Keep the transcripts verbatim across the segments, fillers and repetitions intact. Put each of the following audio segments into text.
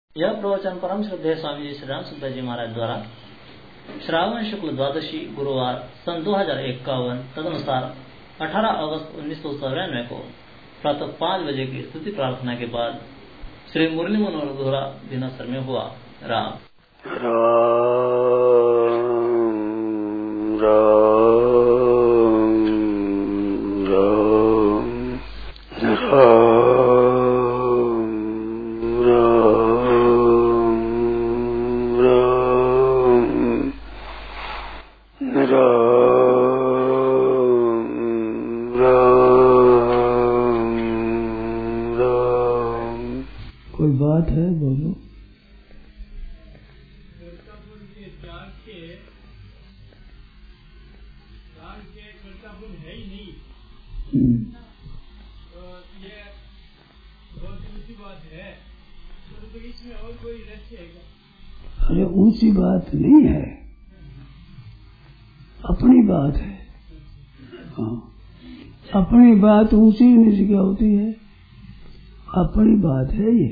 यह प्रवचन परम श्रद्धेय स्वामी जी श्री राम सुंदर जी महाराज द्वारा श्रावण शुक्ल द्वादशी गुरुवार सन दो हजार इक्यावन तदनुसार अठारह अगस्त उन्नीस सौ चौरानवे को प्रातः पाँच बजे की स्तुति प्रार्थना के बाद श्री मुरली मनोहर द्वारा दिनसर में हुआ। राम राम राम राम कोई बात है बोलो। है ही नहीं तो ये बहुत ऊंची बात है, तो इसमें और कोई रहस्य है क्या? अरे ऊंची बात नहीं है, अपनी बात है। हाँ, अपनी बात ऊंची नीची क्या होती है? अपनी बात है ये।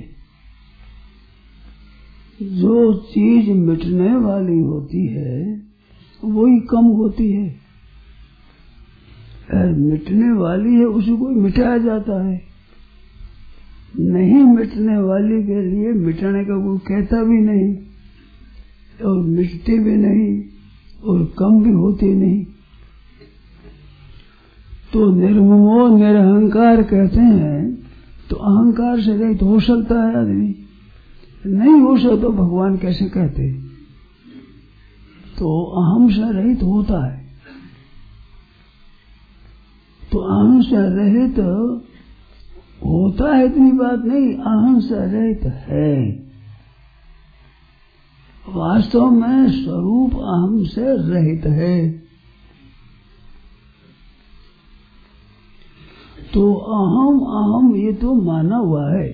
जो चीज मिटने वाली होती है वही कम होती है, और मिटने वाली है उसे कोई मिटाया जाता है। नहीं मिटने वाली के लिए मिटाने का कोई कहता भी नहीं, और मिटती भी नहीं और कम भी होती नहीं। तो निर्ममो निरहंकार कहते हैं, तो अहंकार से रहित हो सकता है आदमी? नहीं हो सकता तो भगवान कैसे कहते? तो अहम से रहित होता है। तो अहम से रहित होता है इतनी बात नहीं, अहम से रहित है। वास्तव में स्वरूप अहम से रहित है। तो अहम अहम ये तो माना हुआ है,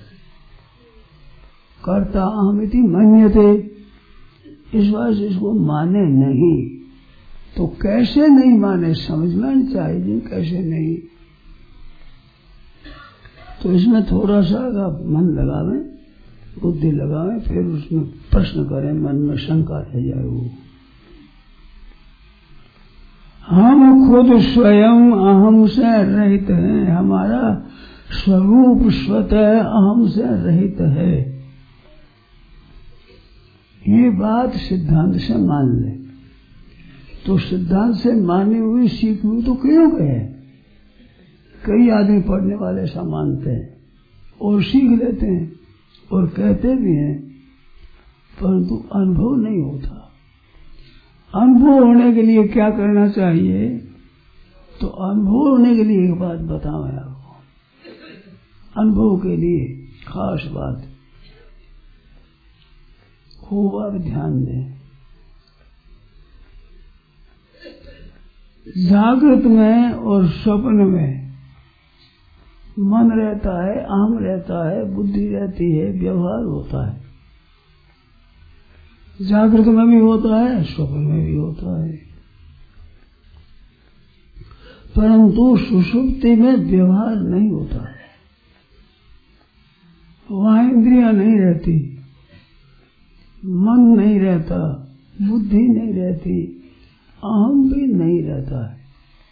कर्ता अहम इति मन्यते, इस बात से इसको माने नहीं। तो कैसे नहीं माने समझ में चाहिए, कैसे नहीं। तो इसमें थोड़ा सा मन लगावे, बुद्धि लगावे, फिर उसमें प्रश्न करें, मन में शंका रह जाए। वो हम खुद स्वयं अहम से रहित हैं, हमारा स्वरूप स्वतः अहम से रहित है। ये बात सिद्धांत से मान ले। तो सिद्धांत से मानी हुई सीखी हुई तो क्यों कहे? कई आदमी पढ़ने वाले ऐसा मानते हैं और सीख लेते हैं और कहते भी हैं, परंतु अनुभव नहीं होता। अनुभव होने के लिए क्या करना चाहिए? तो अनुभव होने के लिए एक बात बताऊं आपको, अनुभव के लिए खास बात खूब आप ध्यान दें। जागृत में और स्वप्न में मन रहता है, अहम रहता है, बुद्धि रहती है, व्यवहार होता है। जागृत में भी होता है, स्वप्न में भी होता है। परंतु सुषुप्ति में व्यवहार नहीं होता है। वहां इंद्रियां नहीं रहती, मन नहीं रहता, बुद्धि नहीं रहती, अहम भी नहीं रहता है।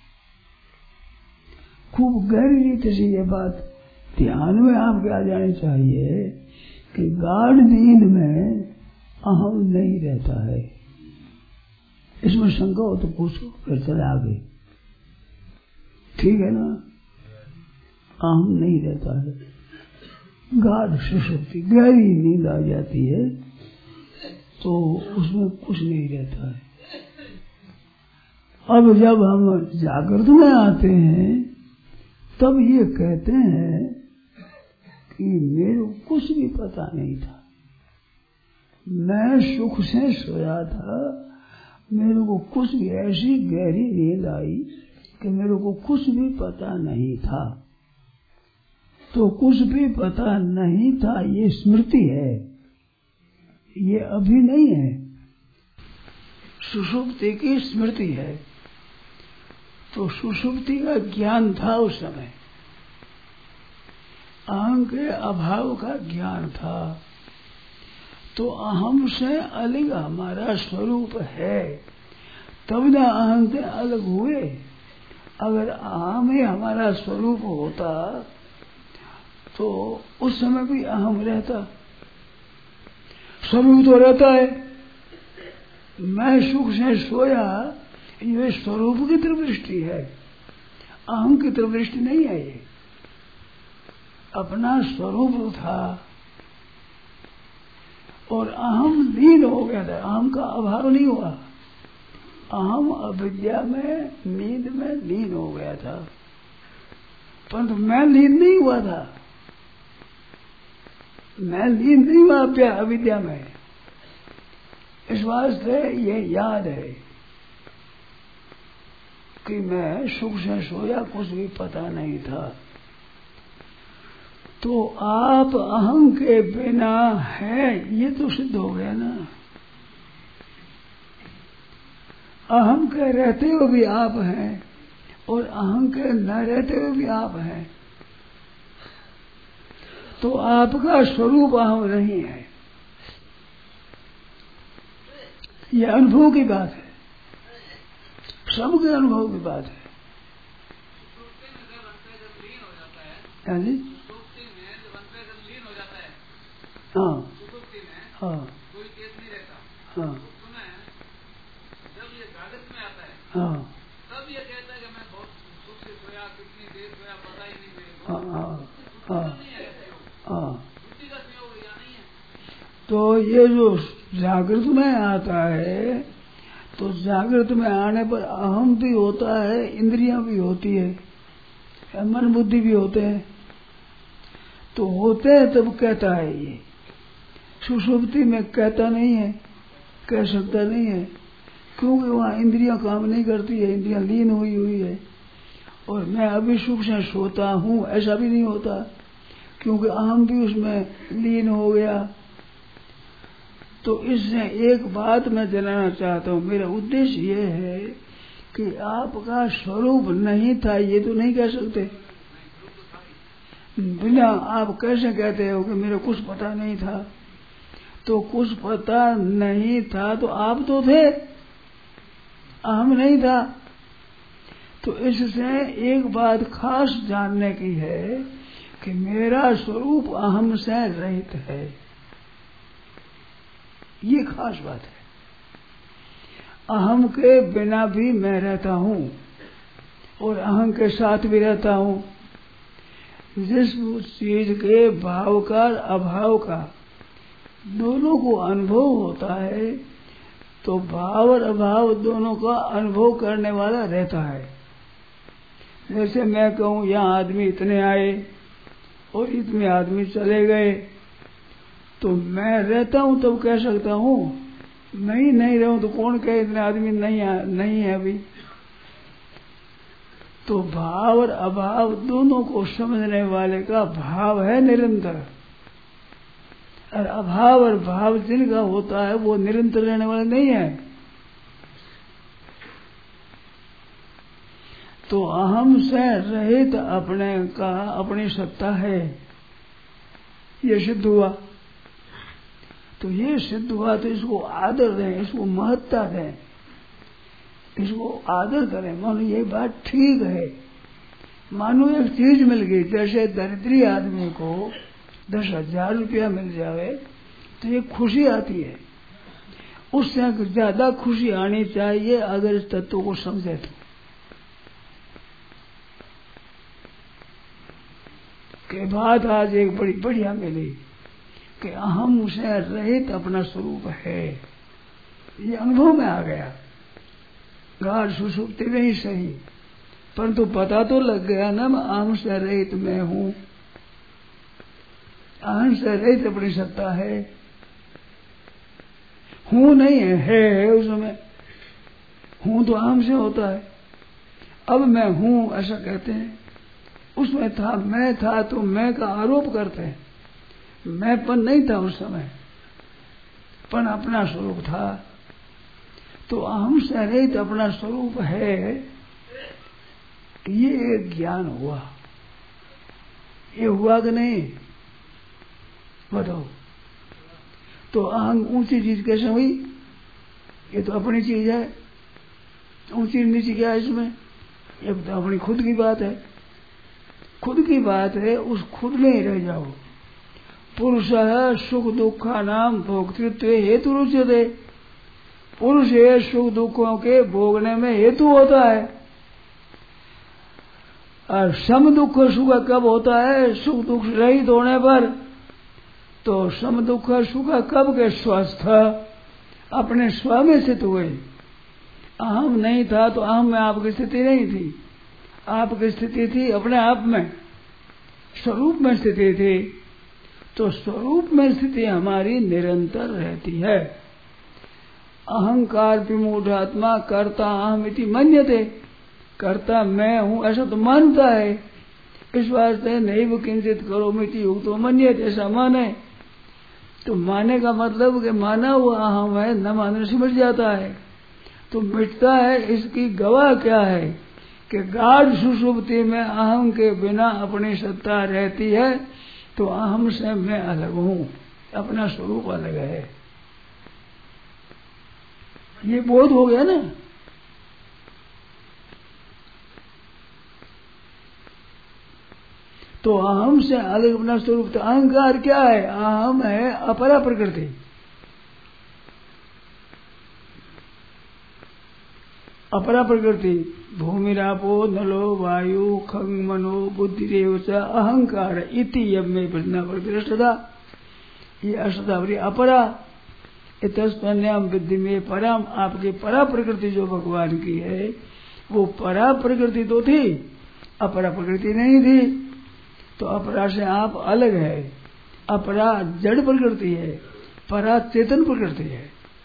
खूब गहरी रीति से ये बात ध्यान में आपके आ जानी चाहिए कि गाढ़ नींद में अहम नहीं रहता है। इसमें शंका हो तो पूछो, फिर चले आगे। ठीक है ना? अहम नहीं रहता है, गाढ़ सुषुप्ति गहरी नींद आ जाती है तो उसमें कुछ नहीं रहता है। अब जब हम जागृत में आते हैं तब ये कहते हैं कि मेरे को कुछ भी पता नहीं था, मैं सुख से सोया था, मेरे को कुछ भी, ऐसी गहरी नींद आई कि मेरे को कुछ भी पता नहीं था। तो कुछ भी पता नहीं था ये स्मृति है, ये अभी नहीं है, सुषुप्ति की स्मृति है। तो सुषुप्ति का ज्ञान था उस समय, अहम के अभाव का ज्ञान था। तो अहम से अलग हमारा स्वरूप है, तब ना अहम से अलग हुए। अगर अहम ही हमारा स्वरूप होता तो उस समय भी अहम रहता। स्वरूप तो रहता है। मैं सुख से सोया, ये स्वरूप की तरफ दृष्टि है, अहम की तरफ दृष्टि नहीं है। ये अपना स्वरूप था और अहम लीन हो गया था, अहम का अभाव नहीं हुआ। अहम अविद्या में, नींद में लीन हो गया था, परंतु मैं लीन नहीं हुआ था। मैं लीन नहीं हुआ अविद्या में। इस वास्ते ये याद है कि मैं सुख से सोया, कुछ भी पता नहीं था। तो आप अहम के बिना है, ये तो सिद्ध हो गया ना। अहम के रहते हुए भी आप हैं और अहम के न रहते हुए भी आप हैं। तो आपका स्वरूप अहम नहीं है। ये अनुभव की बात है, सबके अनुभव की बात है। हाँ जी, हाँ हाँ हाँ हाँ तब ये कहता है कि मैं बहुत सुख से सोया, कितनी देर सोया पता ही नहीं मेरे को। हाँ हाँ हाँ। बुद्धि का सहयोग या नहीं है। तो ये जो जागृत में आता है, तो जागृत में आने पर अहम भी होता है, इंद्रियां भी होती है, मन बुद्धि भी होते हैं। तो होते हैं तब कहता है। ये सुषुप्ति में कहता नहीं है, कह सकता नहीं है, क्योंकि वहाँ इंद्रियां काम नहीं करती है, इंद्रियां लीन हुई हुई है। और मैं अभी सुख से सोता हूँ, ऐसा भी नहीं होता, क्योंकि अहम भी उसमें लीन हो गया। तो इससे एक बात मैं जनाना चाहता हूँ, मेरा उद्देश्य ये है कि आपका स्वरूप नहीं था, ये तो नहीं कह सकते। बिना आप कैसे कहते हो कि मेरा कुछ पता नहीं था? तो कुछ पता नहीं था तो आप तो थे, अहम नहीं था। तो इससे एक बात खास जानने की है कि मेरा स्वरूप अहम से रहित है, ये खास बात है। अहम के बिना भी मैं रहता हूँ और अहम के साथ भी रहता हूँ। जिस चीज के भाव का अभाव का दोनों को अनुभव होता है, तो भाव और अभाव दोनों का अनुभव करने वाला रहता है। जैसे मैं कहूँ यहाँ आदमी इतने आए और इतने आदमी चले गए, तो मैं रहता हूँ तब कह सकता हूँ, नहीं नहीं रहूं तो कौन कहे इतने आदमी नहीं है, नहीं है अभी। तो भाव और अभाव दोनों को समझने वाले का भाव है निरंतर, और अभाव और भाव जिनका होता है वो निरंतर रहने वाला नहीं है। तो अहम से रहित अपने का अपनी सत्ता है, ये सिद्ध हुआ। तो ये सिद्ध हुआ तो इसको आदर दें, इसको महत्ता दें, इसको आदर करें। मानो ये बात ठीक है। मानो एक चीज मिल गई, जैसे दरिद्री आदमी को दस हजार रुपया मिल जावे तो ये खुशी आती है, उससे ज्यादा खुशी आनी चाहिए अगर इस तत्व को समझे तो। के बाद आज एक बड़ी बढ़िया मिली कि अहम से रहित अपना स्वरूप है, ये अनुभव में आ गया। गाढ़ सुषुप्ति में ही सही, परंतु पता तो लग गया ना, मैं अहम से रहित मैं हूँ। अहम से रहित अपनी सत्ता है, हूँ नहीं है, है, है उसमें। हूँ तो अहम से होता है। अब मैं हूँ ऐसा कहते हैं, उसमें था मैं था तो मैं का आरोप करते हैं। मैं पन नहीं था उस समय, पन अपना स्वरूप था। तो अहम से रहित अपना स्वरूप है, ये एक ज्ञान हुआ। ये हुआ कि नहीं बताओ? तो अहंग ऊंची चीज कैसे हुई? ये तो अपनी चीज है। ऊंची नीची क्या है इसमें? ये तो अपनी खुद की बात है। खुद की बात है, उस खुद में ही रह जाओ। पुरुष है सुख दुखा नाम भोक्तृत्व हेतु रुचते। पुरुष है सुख दुखों के भोगने में हेतु होता है। और सम दुख सुख कब होता है? सुख दुख रहित होने पर। तो सम दुख सुख कब के? स्वस्थ अपने स्व में स्थित हुए। अहम नहीं था तो अहम में आपकी स्थिति नहीं थी। आपकी स्थिति थी अपने आप में, स्वरूप में स्थिति थी। तो स्वरूप में स्थिति हमारी निरंतर रहती है। अहंकार विमूढ़ात्मा कर्ता अहम इति मन्यते। कर्ता मैं हूं ऐसा तो मानता है। इस वास्ते नैव किंचित करोमीति युक्तो मन्यते, ऐसा माने। तो माने का मतलब कि माना हुआ अहम है, न मानने से मिट जाता है। तो मिटता है, इसकी गवाह क्या है कि गाढ़ सुषुप्ति में अहम के बिना अपनी सत्ता रहती है। तो अहम से मैं अलग हूं, अपना स्वरूप अलग है। ये बोध हो गया ना। तो अहम से अलग अपना स्वरूप। तो अहंकार क्या है? अहम है अपरा प्रकृति। अपरा प्रकृति भूमि रापो नलो वायु खंग मनो बुद्धि रेवच अहंकार इति यम में प्रज्ञा प्रकृष्टता। ये अष्टावरी अपरा इतस्पन्याम विद्धि में परम। आपकी परा प्रकृति जो भगवान की है वो परा प्रकृति तो थी, अपरा प्रकृति नहीं थी। तो अपरा से आप अलग है। अपरा जड़ प्रकृति है, परा चेतन प्रकृति है।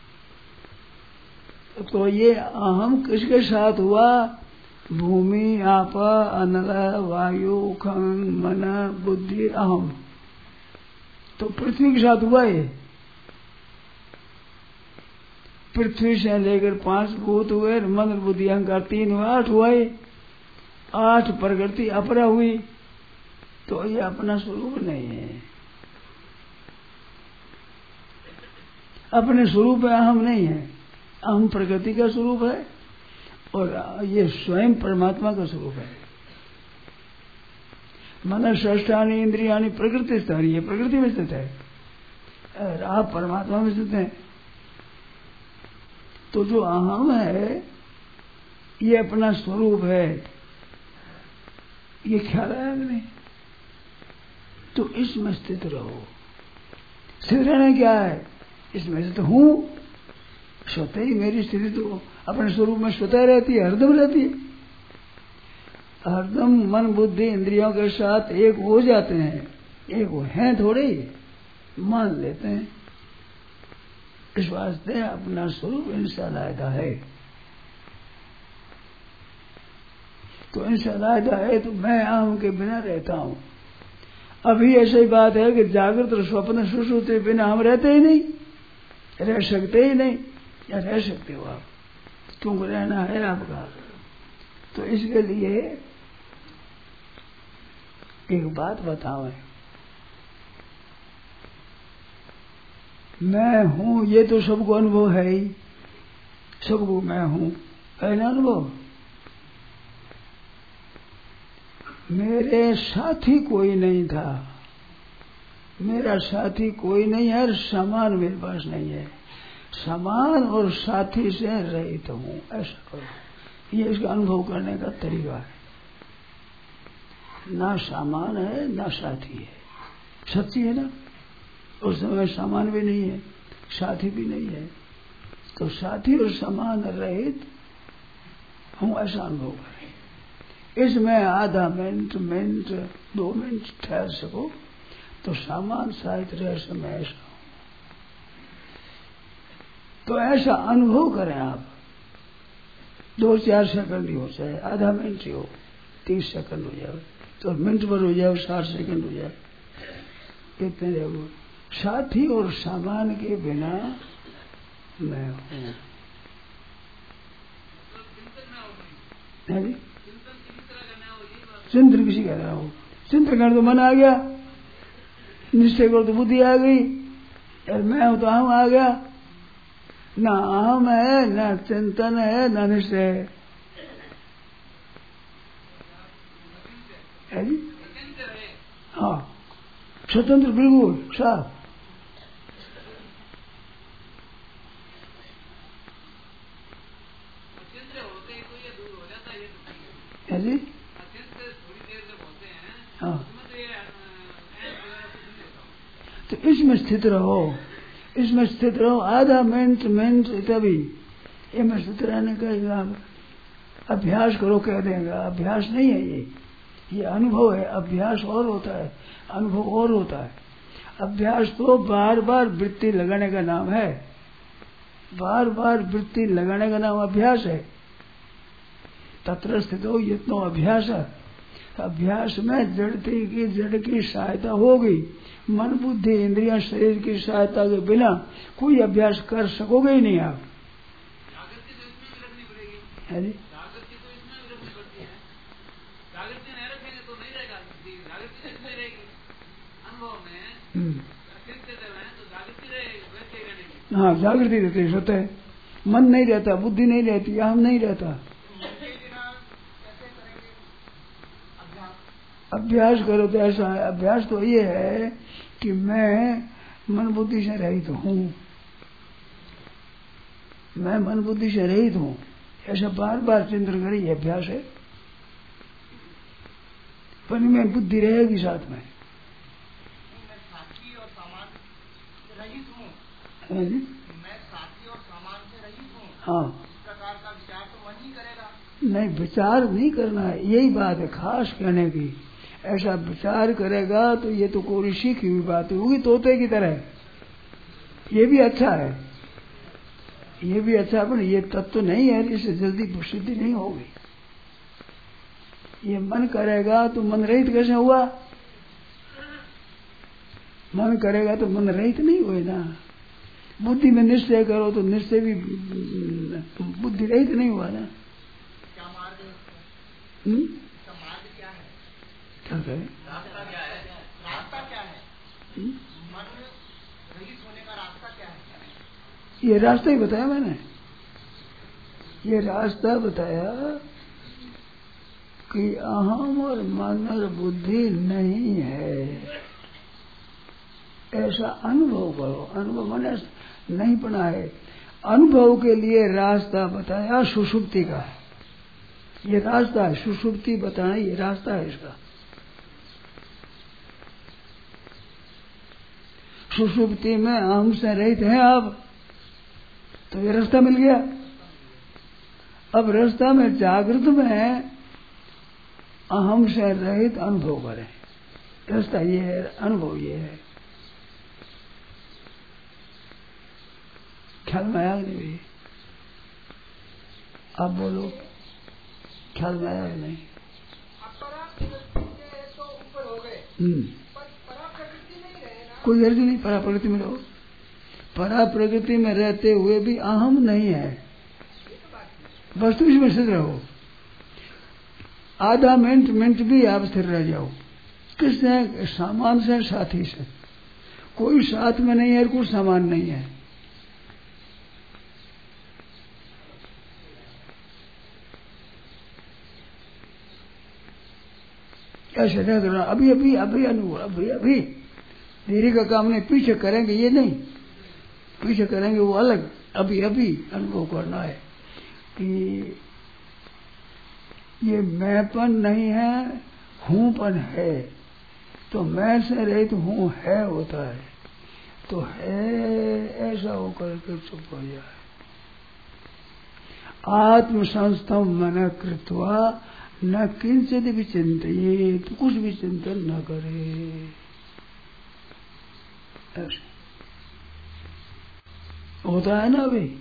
तो ये अहम किसके साथ हुआ? भूमि आप अनल वायु खंग मन बुद्धि अहम। तो पृथ्वी के साथ हुआ। ये पृथ्वी से लेकर पांच भूत हुए, मन बुद्धि अहंकार तीन हुआ, आठ हुआ। आठ प्रकृति अपरा हुई। तो ये अपना स्वरूप नहीं है। अपने स्वरूप में अहम नहीं है। अहम प्रकृति का स्वरूप है और ये स्वयं परमात्मा का स्वरूप है। मन षष्ठानी इंद्रियानी प्रकृति स्थानी, ये प्रकृति में स्थित है और आप परमात्मा में स्थित हैं। तो जो अहम है ये अपना स्वरूप है। ये ख्याल आया नहीं? तो इसमें स्थित रहो। स्थित रहना क्या है? इसमें स्थित हूं, स्वतः ही मेरी स्थिति तो अपने स्वरूप में स्वतः रहती है, हरदम रहती है। हरदम मन बुद्धि इंद्रियों के साथ एक हो जाते हैं। एक वो हैं थोड़े ही मान लेते हैं। इस वास्ते अपना स्वरूप इनसे अलग है। तो इनसे अलग है तो मैं अहम के बिना रहता हूं। अभी ऐसी बात है कि जागृत और स्वप्न सुषुप्ति बिना हम रहते ही नहीं, रह सकते ही नहीं। या रह सकते हो आप? क्योंकि रहना है आपका। तो इसके लिए एक बात बताओ, मैं हूं ये तो सबको अनुभव है ही। सबको मैं हूं है ना अनुभव। मेरे साथी कोई नहीं था, मेरा साथी कोई नहीं है और सामान मेरे पास नहीं है। समान और साथी से रहित हूं, ऐसा करो। ये इसका अनुभव करने का तरीका है। ना सामान है ना साथी है। सच्ची है ना? उस समय सामान भी नहीं है, साथी भी नहीं है। तो साथी और समान रहित हूं, ऐसा अनुभव करें। इसमें आधा मिनट मिनट दो मिनट ठहर सको तो सामान साहित्य रहस्य में ऐसा हो। तो ऐसा अनुभव करें आप। दो चार सेकंड ही हो, चाहे आधा मिनट ही हो, तीस सेकंड हो जाए, तो मिनट भर हो जाए, साठ सेकंड हो जाए, कितने जब साथी और सामान के बिना मैं हूं। चिंतन किसी का ना हो। चिंतन कर तो मन आ गया, निश्चय कर तो बुद्धि आ गई, यार मैं हूं तो अहम आ गया, ना अहम है, ना चिंतन है, ना निश्चय है जी। हाँ स्वतंत्र बिल्कुल साफ। है जी। हाँ तो इसमें स्थित रहो, इसमें स्थित रहो आधा मिनट मिनट तभी इसमें स्थित रहने का अभ्यास करो कह देगा। अभ्यास नहीं है ये, ये अनुभव है। अभ्यास और होता है, अनुभव और होता है। अभ्यास तो बार बार वृत्ति लगाने का नाम है, बार बार वृत्ति लगाने का नाम अभ्यास है। तत्र स्थित हो यत्नो अभ्यास है। अभ्यास में जड़ती की जड़ की सहायता होगी। मन बुद्धि इंद्रियां शरीर की सहायता के बिना कोई अभ्यास कर सकोगे ही नहीं आप। है जी। हाँ जागृति रहती होता है, मन नहीं रहता, बुद्धि नहीं रहती, अहम नहीं रहता। अभ्यास करो तो ऐसा है। अभ्यास तो ये है कि मैं मन बुद्धि से रहित हूँ, मैं मन बुद्धि से रहित हूँ, ऐसा बार बार चिंतन करे, ये अभ्यास है। पर में बुद्धि रहेगी साथ में। मैं साथी और सामान से रहित हूँ, है जी? मैं साथी और सामान से रहित हूँ। हाँ इस प्रकार का विचार तो मन ही करेगा। नहीं, विचार नहीं करना है, यही बात है खास कहने की। ऐसा विचार करेगा तो ये तो कोई सीखी हुई बात होगी तोते की तरह। ये भी अच्छा है, ये भी अच्छा, पर ये तत्व नहीं है, इससे जल्दी सिद्धि नहीं होगी। ये मन करेगा तो मन रहित कैसे हुआ? मन करेगा तो मन रहित नहीं हुए ना। बुद्धि में निश्चय करो तो निश्चय भी बुद्धि रहित नहीं हुआ ना। क्या मार्ग है? हम्म? इसका मार्ग क्या है? क्या कहे? रास्ता क्या है? रास्ता क्या है? हुँ? मन रहित होने का रास्ता क्या है? ये रास्ता ही बताया मैंने, ये रास्ता बताया कि अहम और मन और बुद्धि नहीं है, ऐसा अनुभव करो। अनुभव मैंने नहीं पढ़ा है, अनुभव के लिए रास्ता बताया सुषुप्ति का। ये रास्ता है, सुषुप्ति बताना ये रास्ता है इसका। सुषुप्ति में अहम से रहित है आप, तो ये रास्ता मिल गया। अब रास्ता में जागृत में अहम से रहित अनुभव करें, रास्ता ये है, अनुभव ये है। ख्याल में आया नहीं भाई? आप बोलो, ख्याल में आया नहीं? तो ऊपर हो गए, हम्म, पर परा प्रकृति नहीं रहे ना। कोई अर्ज नहीं, परा प्रकृति में रहो। परा प्रकृति में रहते हुए भी अहम नहीं है, वस्तु में स्थिर रहो। आधा मिनट मिनट भी आप स्थिर रह जाओ। किससे? सामान से, साथी से। कोई साथ में नहीं है, कुछ सामान नहीं है। कैसे रह करना? अभी अभी अभी अनुभव, अभी अभी देरी का काम नहीं, पीछे करेंगे ये नहीं, पीछे करेंगे वो अलग। अभी अभी अनुभव करना है कि ये मैंपन नहीं है, हूँपन है। तो मैं से रहित हूँ है होता है, तो है ऐसा होकर के चुप हो जाए। आत्म संस्थम मन कृत्वा न किंचित भी चिंतिए, तो कुछ भी चिंतन न करे। ऐसा होता है ना अभी,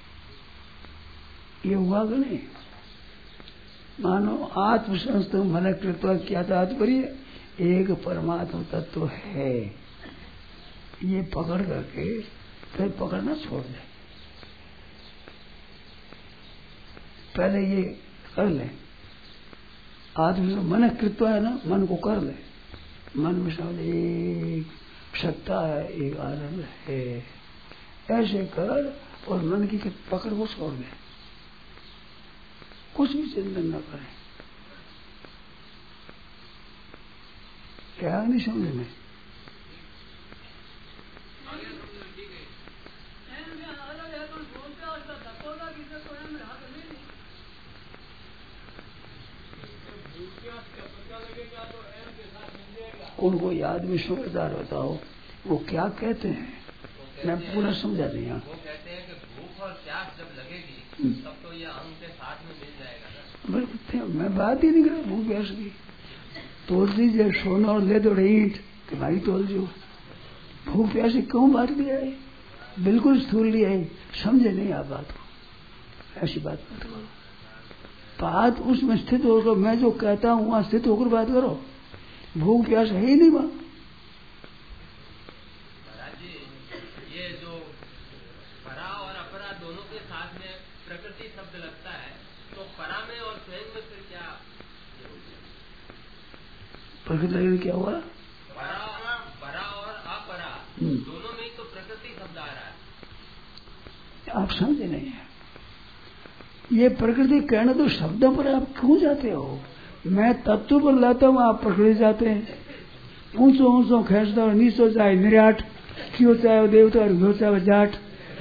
ये हुआ कि नहीं? मानो आत्म संस्थम मन कृत्वा क्या तात्पर्य? एक परमात्मा तत्व है, ये पकड़ करके फिर पकड़ना छोड़ दे। पहले ये कर ले, आत्म मन कृत्वा है ना, मन को कर ले। मन में समझ एक सत्ता है, एक आनंद है। ऐसे कर और मन की पकड़ को छोड़ दे, कुछ भी चिंतन न करें। क्या नहीं समझ में? उनको याद में समझदार बताओ वो क्या कहते हैं, मैं पूरा समझा दिया। वो कहते हैं कि भूख और प्यास जब लगेगी तब तो ये अन्न के साथ में मिल जाएगा ना। मैं बात ही नहीं कर रहा भूख प्यास की। तोल दीजिए सोना और ले दो ईंट कि भाई तोल जो। भूख प्यास की क्यों बात लिया है? बिल्कुल स्थूल लिया है, समझे नहीं आप बात को। ऐसी बात मत करो, बात उसमें स्थित होकर, मैं जो कहता हूँ वहां स्थित होकर बात करो। भूख प्यास है ही नहीं वहां। ये जो परा और अपरा दोनों के साथ में प्रकृति शब्द लगता है, तो परा में और स्वयं में फिर क्या प्रकृति लगने क्या हुआ? परा परा और अपरा दोनों में ही तो प्रकृति शब्द आ रहा है। आप समझे नहीं है। ये प्रकृति कहना तो शब्दों पर आप क्यों जाते हो? मैं तत्व पर लाता हूँ, आप प्रकृति जाते हैं। ऊंचो ऊंचो खेचता हूँ, नीचो चाहे निराट, क्यों चाहे देवता और घो चाहे जाट।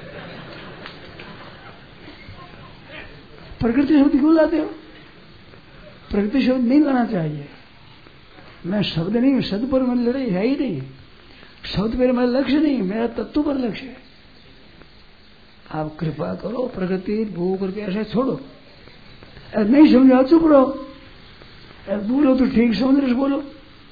प्रकृति शब्द क्यों लाते हो? प्रकृति शब्द नहीं लाना चाहिए। मैं शब्द नहीं, शब्द पर मेरी लड़ाई है ही नहीं। शब्द पर मेरा लक्ष्य नहीं, मेरा तत्व पर लक्ष्य है। आप कृपा करो, प्रकृति भूख और प्यास छोड़ो। नहीं समझा चुप रहो, बोलो तो ठीक समझ रहे बोलो।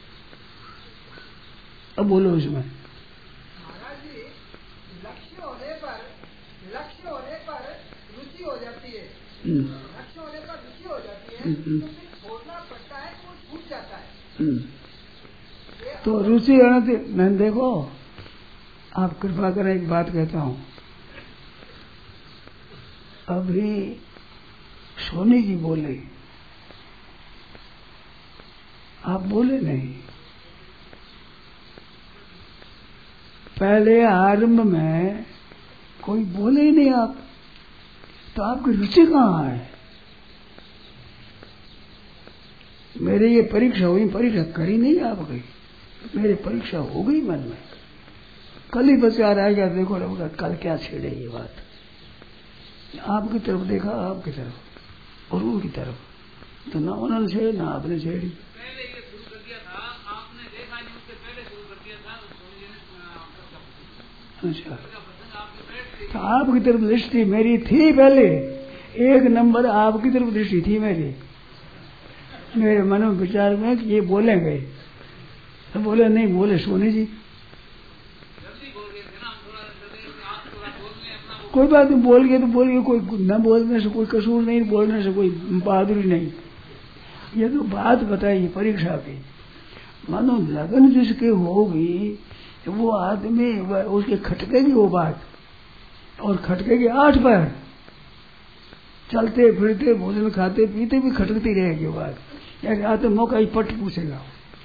अब बोलो इसमें। महाराज जी, लक्ष्य होने पर लक्ष्य होने पर रुचि हो जाती है। लक्ष्य होने पर रुचि हो जाती है तो फिर छोड़ना पड़ता है, वो छूट जाता है। तो रुचि आने मैंने देखो, आप कृपा करें एक बात कहता हूँ। अभी सोनी जी बोले, आप बोले नहीं। पहले आरंभ में कोई बोले ही नहीं आप, तो आपकी रुचि कहाँ है? मेरे ये परीक्षा हुई, परीक्षा करी नहीं आपकी, मेरी परीक्षा हो गई मन में। कल ही विचार आएगा, देखो रहोगा कल क्या छेड़े ये बात। आपकी तरफ देखा, आपकी तरफ और उनकी तरफ, तो ना उन्होंने छेड़ी ना आपने छेड़ी। पहले ये शुरू कर दिया था, आपने देखा नहीं, उससे पहले शुरू कर दिया था। अच्छा, तो आपकी तरफ दृष्टि मेरी थी पहले, एक नंबर आपकी तरफ दृष्टि थी मेरी। मेरे मन में विचार में कि ये बोलेंगे, तो बोले नहीं, बोले सोनी जी। कोई बात नहीं, बोल गए तो बोल गए, कोई न बोलने से कोई कसूर नहीं, बोलने से कोई बहादुरी नहीं। ये तो बात बताइए परीक्षा की। मानो लगन जिसके होगी वो आदमी उसके खटकेगी वो बात, और खटकेगी आठ पैर, चलते फिरते भोजन खाते पीते भी खटकती रहेगी वो बात। यार आते मौका ही पट पूछेगा।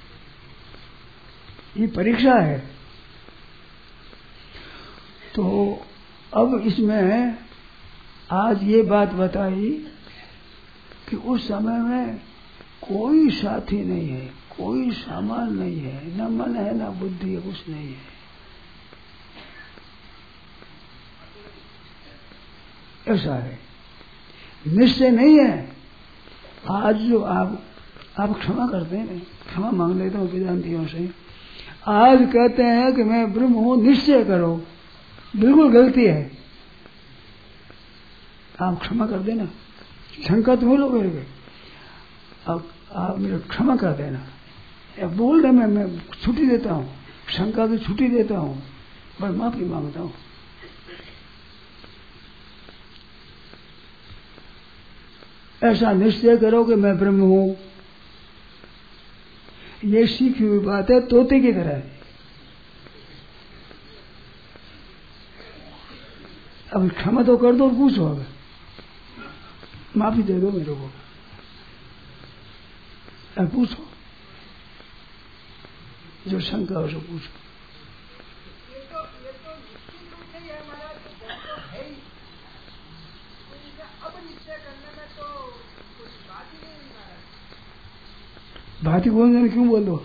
ये परीक्षा है। तो अब इसमें आज ये बात बताई कि उस समय में कोई साथी नहीं है, कोई सामान नहीं है, न मन है न बुद्धि है, कुछ नहीं है। ऐसा है, निश्चय नहीं है। आज जो आप आप क्षमा करते हैं, क्षमा मांग लेता हूँ वेदांतियों से। आज कहते हैं कि मैं ब्रह्म हूँ, निश्चय करो, बिल्कुल गलती है। आप क्षमा कर देना, शंका तुम्हें लोग मेरे, अब आप मेरे क्षमा कर देना। अब बोल रहे मैं मैं छुट्टी देता हूँ, शंका की छुट्टी देता हूँ, बस माफी मांगता हूँ। ऐसा निश्चय करो कि मैं ब्रह्म हूँ। ये सीखी हुई बात है, तोते की तरह। अब क्षमा तो कर दो और पूछो, अब माफी दे दो मेरे को, अब पूछो जो शंका हो सो पूछो। भांति बोलने क्यों बोलो,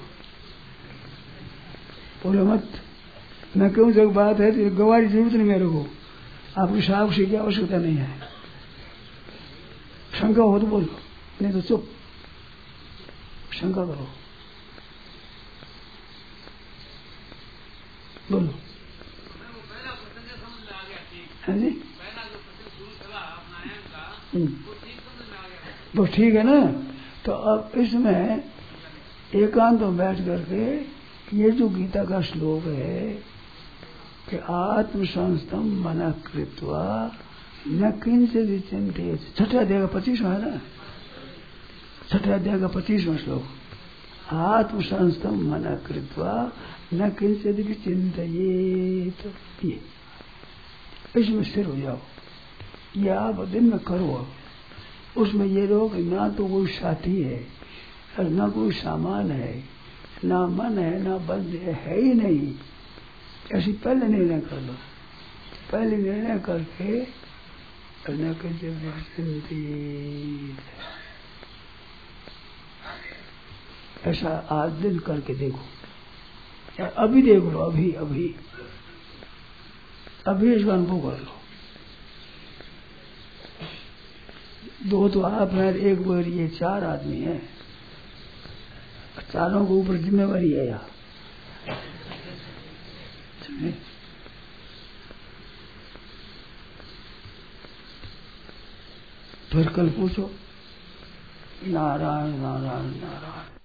बोलो मत। मैं क्यों जब बात है तो गवाही जरूरत नहीं मेरे को, आपकी साक्षी की आवश्यकता नहीं है। शंका हो तो बोलो, नहीं तो चुप। शंका करो, बोलो। हाँ जी, तो ठीक है ना। तो अब इसमें एकांत में बैठ करके ये जो गीता का श्लोक है कि आत्म संस्तम मन कृत्वा न किंचित चिंतित, छठे अध्याय का पच्चीसवां है ना, छठे अध्याय का पच्चीसवां श्लोक। आत्म संस्तम मन कृत्वा न किंचित भी चिंतित, ये इसमें स्थिर हो जाओ। ये आप दिन में करो। उसमें ये लोग ना तो कोई साथी है और ना कोई सामान है, ना मन है, ना बंद है, है ही नहीं। ऐसी पहले निर्णय कर लो, पहले निर्णय करके न चिंतित, ऐसा आज दिन करके देखो, या अभी देख लो, अभी अभी अभी इसका अनुभव कर लो। दो तो आप हैं, एक वो, ये चार आदमी हैं, चारों के ऊपर जिम्मेवारी है यहाँ। फिर कल पूछो, नारायण नारायण नारायण।